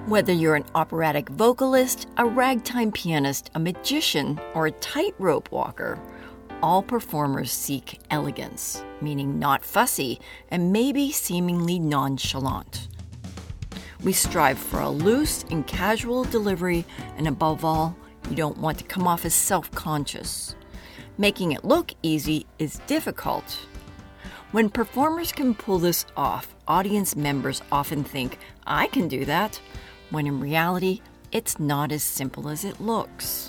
Whether you're an operatic vocalist, a ragtime pianist, a magician, or a tightrope walker, all performers seek elegance, meaning not fussy and maybe seemingly nonchalant. We strive for a loose and casual delivery, and above all, you don't want to come off as self-conscious. Making it look easy is difficult. When performers can pull this off, audience members often think, I can do that, when in reality, it's not as simple as it looks.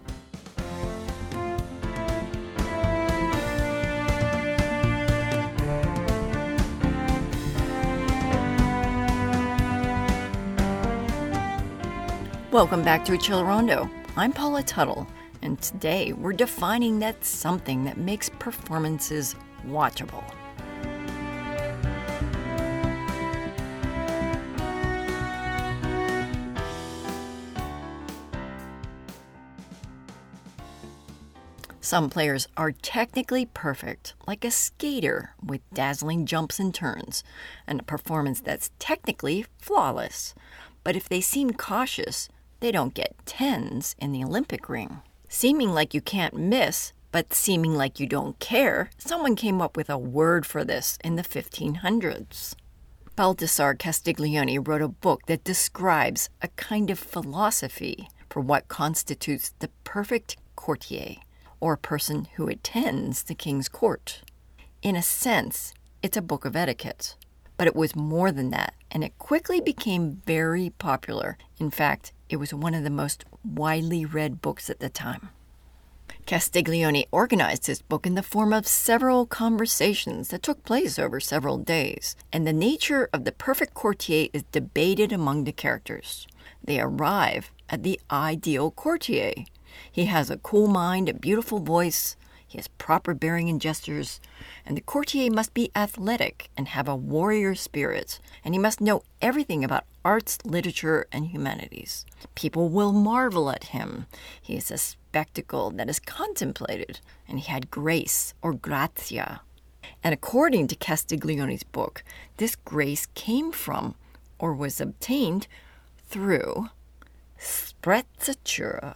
Welcome back to Accelerando. I'm Paula Tuttle, and today we're defining that something that makes performances watchable. Some players are technically perfect, like a skater with dazzling jumps and turns, and a performance that's technically flawless. But if they seem cautious, they don't get 10s in the Olympic ring. Seeming like you can't miss, but seeming like you don't care, someone came up with a word for this in the 1500s. Baldassare Castiglione wrote a book that describes a kind of philosophy for what constitutes the perfect courtier, or a person who attends the king's court. In a sense, it's a book of etiquette. But it was more than that, and it quickly became very popular. In fact, it was one of the most widely read books at the time. Castiglione organized his book in the form of several conversations that took place over several days, and the nature of the perfect courtier is debated among the characters. They arrive at the ideal courtier. He has a cool mind, a beautiful voice, he has proper bearing and gestures, and the courtier must be athletic and have a warrior spirit, and he must know everything about arts, literature, and humanities. People will marvel at him. He is a spectacle that is contemplated, and he had grace, or grazia. And according to Castiglione's book, this grace came from, or was obtained, through sprezzatura.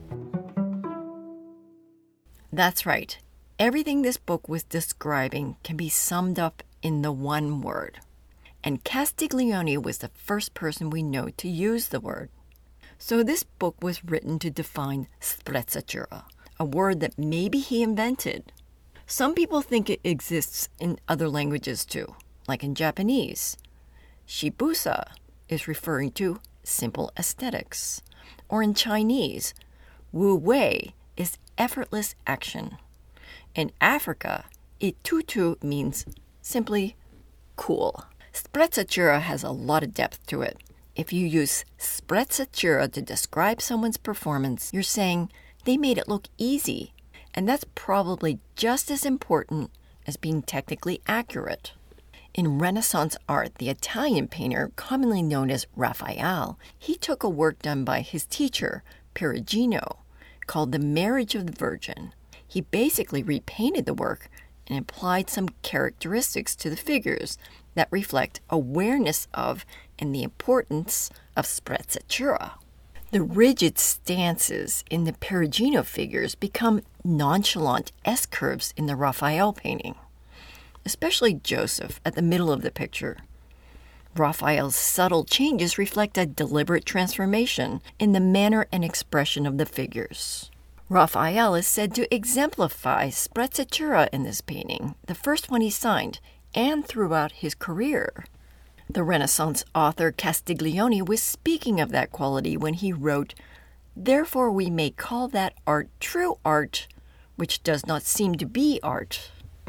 That's right. Everything this book was describing can be summed up in the one word. And Castiglione was the first person we know to use the word. So this book was written to define sprezzatura, a word that maybe he invented. Some people think it exists in other languages too, like in Japanese. Shibusa is referring to simple aesthetics. Or in Chinese, wu wei is effortless action. In Africa, itutu means simply cool. Sprezzatura has a lot of depth to it. If you use sprezzatura to describe someone's performance, you're saying they made it look easy. And that's probably just as important as being technically accurate. In Renaissance art, the Italian painter, commonly known as Raphael, he took a work done by his teacher, Perugino, called The Marriage of the Virgin. He basically repainted the work and applied some characteristics to the figures that reflect awareness of and the importance of sprezzatura. The rigid stances in the Perugino figures become nonchalant S-curves in the Raphael painting, especially Joseph at the middle of the picture. Raphael's subtle changes reflect a deliberate transformation in the manner and expression of the figures. Raphael is said to exemplify sprezzatura in this painting, the first one he signed, and throughout his career. The Renaissance author Castiglione was speaking of that quality when he wrote, "Therefore we may call that art true art, which does not seem to be art."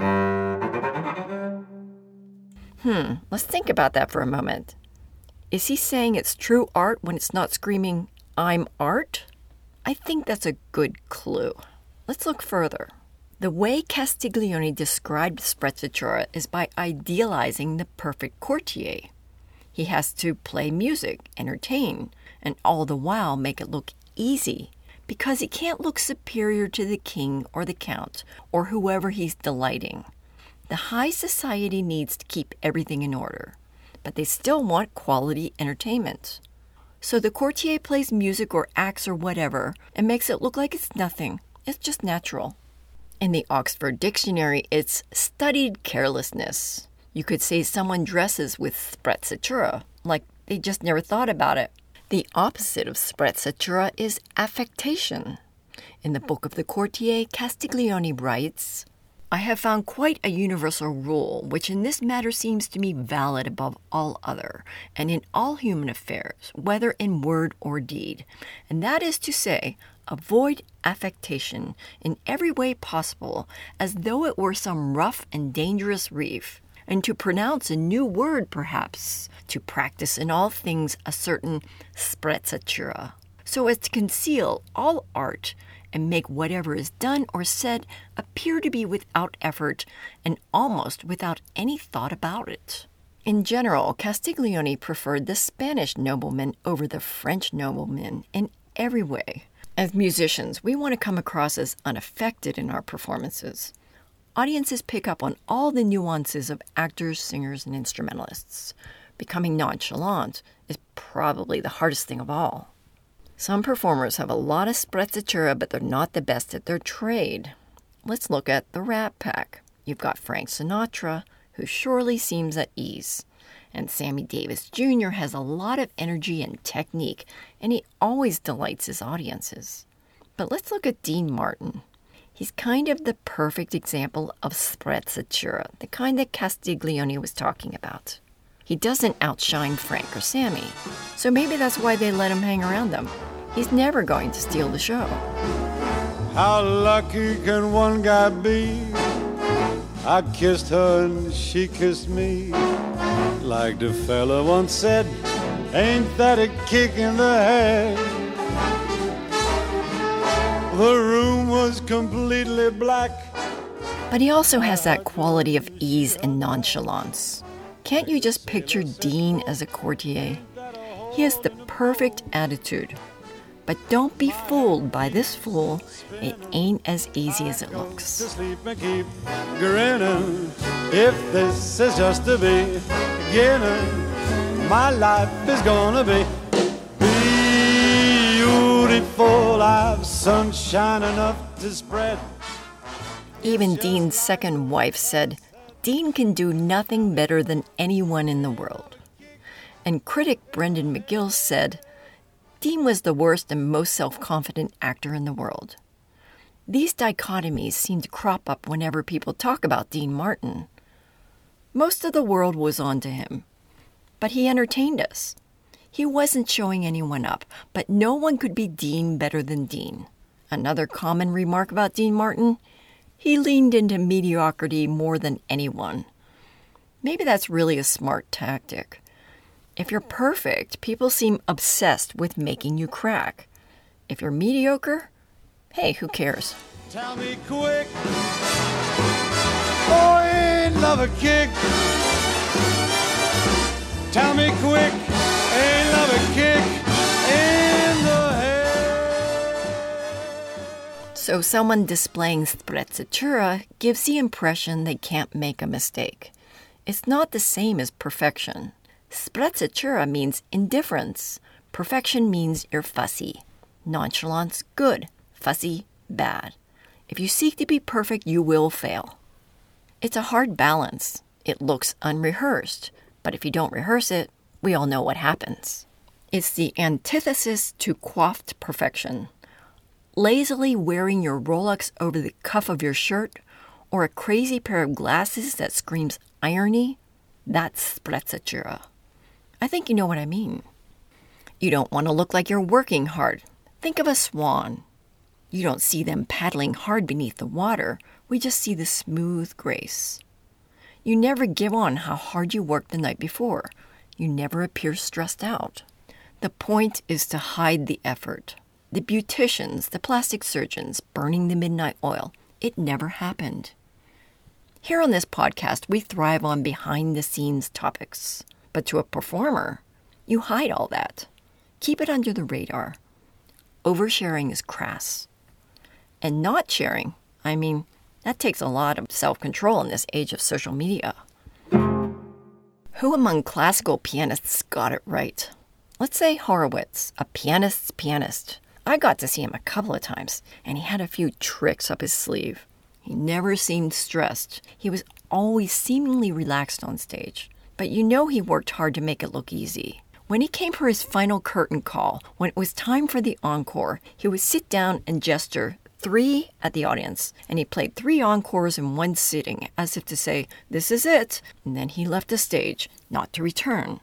Let's think about that for a moment. Is he saying it's true art when it's not screaming, "I'm art"? I think that's a good clue. Let's look further. The way Castiglione described sprezzatura is by idealizing the perfect courtier. He has to play music, entertain, and all the while make it look easy, because he can't look superior to the king or the count or whoever he's delighting. The high society needs to keep everything in order, but they still want quality entertainment. So the courtier plays music or acts or whatever and makes it look like it's nothing. It's just natural. In the Oxford Dictionary, it's studied carelessness. You could say someone dresses with sprezzatura, like they just never thought about it. The opposite of sprezzatura is affectation. In the Book of the Courtier, Castiglione writes, I have found quite a universal rule, which in this matter seems to me valid above all other, and in all human affairs, whether in word or deed, and that is to say, avoid affectation in every way possible, as though it were some rough and dangerous reef, and to pronounce a new word perhaps, to practice in all things a certain sprezzatura, so as to conceal all art, and make whatever is done or said appear to be without effort and almost without any thought about it. In general, Castiglione preferred the Spanish noblemen over the French noblemen in every way. As musicians, we want to come across as unaffected in our performances. Audiences pick up on all the nuances of actors, singers, and instrumentalists. Becoming nonchalant is probably the hardest thing of all. Some performers have a lot of sprezzatura, but they're not the best at their trade. Let's look at the Rat Pack. You've got Frank Sinatra, who surely seems at ease. And Sammy Davis Jr. has a lot of energy and technique, and he always delights his audiences. But let's look at Dean Martin. He's kind of the perfect example of sprezzatura, the kind that Castiglione was talking about. He doesn't outshine Frank or Sammy, so maybe that's why they let him hang around them. He's never going to steal the show. How lucky can one guy be? I kissed her and she kissed me. Like the fella once said, ain't that a kick in the head? The room was completely black. But he also has that quality of ease and nonchalance. Can't you just picture Dean as a courtier? He has the perfect attitude. But don't be fooled by this fool. It ain't as easy as it looks. To sleep and keep grinning. If this is just the beginning, my life is gonna be beautiful. I've sunshine enough to spread. Even Dean's second wife said, Dean can do nothing better than anyone in the world. And critic Brendan McGill said, Dean was the worst and most self-confident actor in the world. These dichotomies seem to crop up whenever people talk about Dean Martin. Most of the world was on to him, but he entertained us. He wasn't showing anyone up, but no one could be Dean better than Dean. Another common remark about Dean Martin, he leaned into mediocrity more than anyone. Maybe that's really a smart tactic. If you're perfect, people seem obsessed with making you crack. If you're mediocre, hey, who cares? Tell me quick, oh, ain't love a kick? Tell me quick, ain't love a kick in the head? So someone displaying sprezzatura gives the impression they can't make a mistake. It's not the same as perfection. Sprezzatura means indifference. Perfection means you're fussy. Nonchalance, good. Fussy, bad. If you seek to be perfect, you will fail. It's a hard balance. It looks unrehearsed. But if you don't rehearse it, we all know what happens. It's the antithesis to coiffed perfection. Lazily wearing your Rolex over the cuff of your shirt or a crazy pair of glasses that screams irony, that's sprezzatura. I think you know what I mean. You don't want to look like you're working hard. Think of a swan. You don't see them paddling hard beneath the water. We just see the smooth grace. You never give on how hard you worked the night before. You never appear stressed out. The point is to hide the effort. The beauticians, the plastic surgeons, burning the midnight oil. It never happened. Here on this podcast, we thrive on behind-the-scenes topics. But to a performer, you hide all that. Keep it under the radar. Oversharing is crass. And not sharing, that takes a lot of self-control in this age of social media. Who among classical pianists got it right? Let's say Horowitz, a pianist's pianist. I got to see him a couple of times, and he had a few tricks up his sleeve. He never seemed stressed. He was always seemingly relaxed on stage. But you know he worked hard to make it look easy. When he came for his final curtain call, when it was time for the encore, he would sit down and gesture 3 at the audience, and he played 3 encores in one sitting, as if to say, "This is it," and then he left the stage, not to return.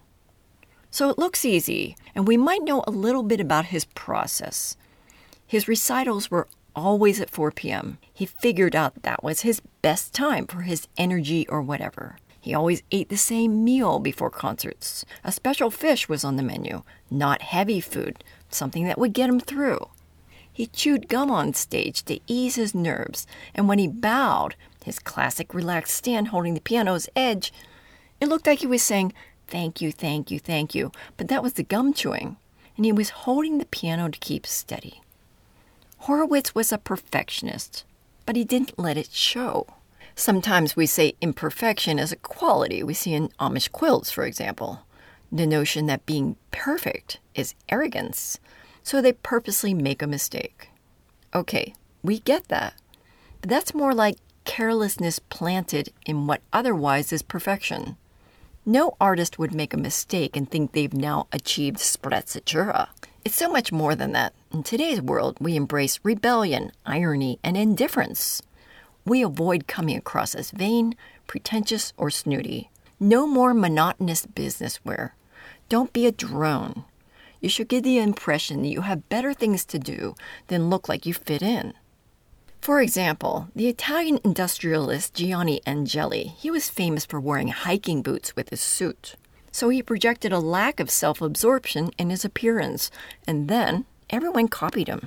So it looks easy, and we might know a little bit about his process. His recitals were always at 4 p.m. He figured out that was his best time for his energy or whatever. He always ate the same meal before concerts. A special fish was on the menu, not heavy food, something that would get him through. He chewed gum on stage to ease his nerves, and when he bowed, his classic relaxed stand holding the piano's edge, it looked like he was saying, "Thank you, thank you, thank you," but that was the gum chewing, and he was holding the piano to keep steady. Horowitz was a perfectionist, but he didn't let it show. Sometimes we say imperfection as a quality we see in Amish quilts, for example. The notion that being perfect is arrogance, so they purposely make a mistake. Okay, we get that, but that's more like carelessness planted in what otherwise is perfection. No artist would make a mistake and think they've now achieved sprezzatura. It's so much more than that. In today's world, we embrace rebellion, irony, and indifference. We avoid coming across as vain, pretentious, or snooty. No more monotonous businessware. Don't be a drone. You should give the impression that you have better things to do than look like you fit in. For example, the Italian industrialist Gianni Angeli, he was famous for wearing hiking boots with his suit. So he projected a lack of self-absorption in his appearance, and then everyone copied him.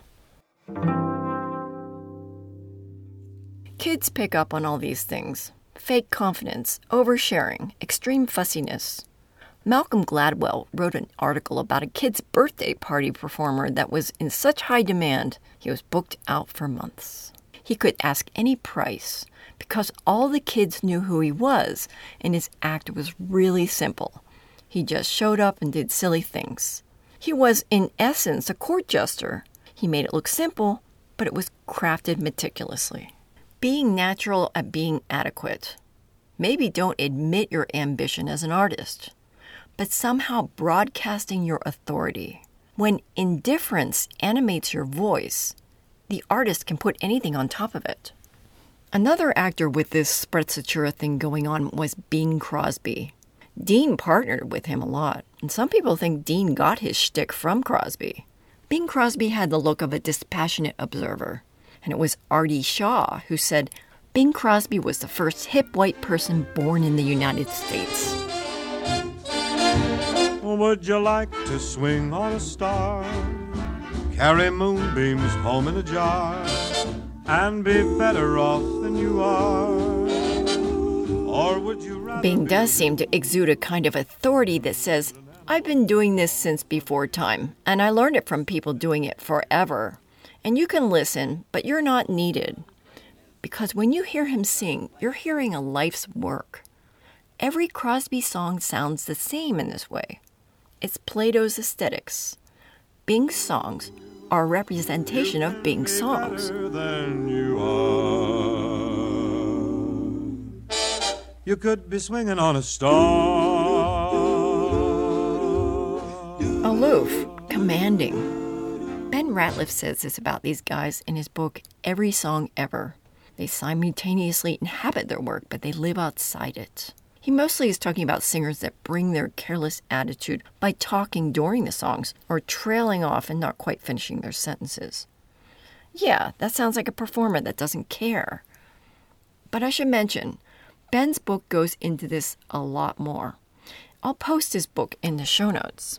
Kids pick up on all these things. Fake confidence, oversharing, extreme fussiness. Malcolm Gladwell wrote an article about a kid's birthday party performer that was in such high demand, he was booked out for months. He could ask any price because all the kids knew who he was, and his act was really simple. He just showed up and did silly things. He was, in essence, a court jester. He made it look simple, but it was crafted meticulously. Being natural at being adequate. Maybe don't admit your ambition as an artist, but somehow broadcasting your authority. When indifference animates your voice, the artist can put anything on top of it. Another actor with this sprezzatura thing going on was Bing Crosby. Dean partnered with him a lot, and some people think Dean got his shtick from Crosby. Bing Crosby had the look of a dispassionate observer, and it was Artie Shaw who said Bing Crosby was the first hip white person born in the United States. Would you like to swing on a star? Carry moonbeams home in a jar and be better off than you are? Or would you rather Bing does seem to exude a kind of authority that says, I've been doing this since before time, and I learned it from people doing it forever. And you can listen, but you're not needed. Because when you hear him sing, you're hearing a life's work. Every Crosby song sounds the same in this way. It's Plato's aesthetics. Bing's songs are a representation of Bing's songs. Than you are. You could be swinging on a star. Aloof, commanding. Ben Ratliff says this about these guys in his book, Every Song Ever. They simultaneously inhabit their work, but they live outside it. He mostly is talking about singers that bring their careless attitude by talking during the songs or trailing off and not quite finishing their sentences. Yeah, that sounds like a performer that doesn't care. But I should mention, Ben's book goes into this a lot more. I'll post his book in the show notes.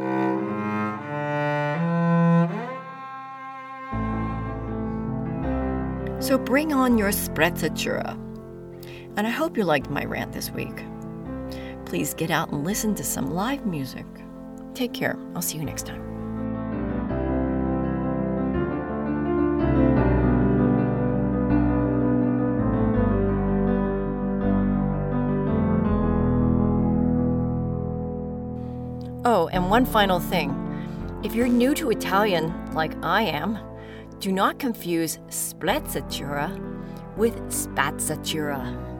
So bring on your sprezzatura. And I hope you liked my rant this week. Please get out and listen to some live music. Take care. I'll see you next time. Oh, and one final thing. If you're new to Italian, like I am, do not confuse sprezzatura with spazzatura.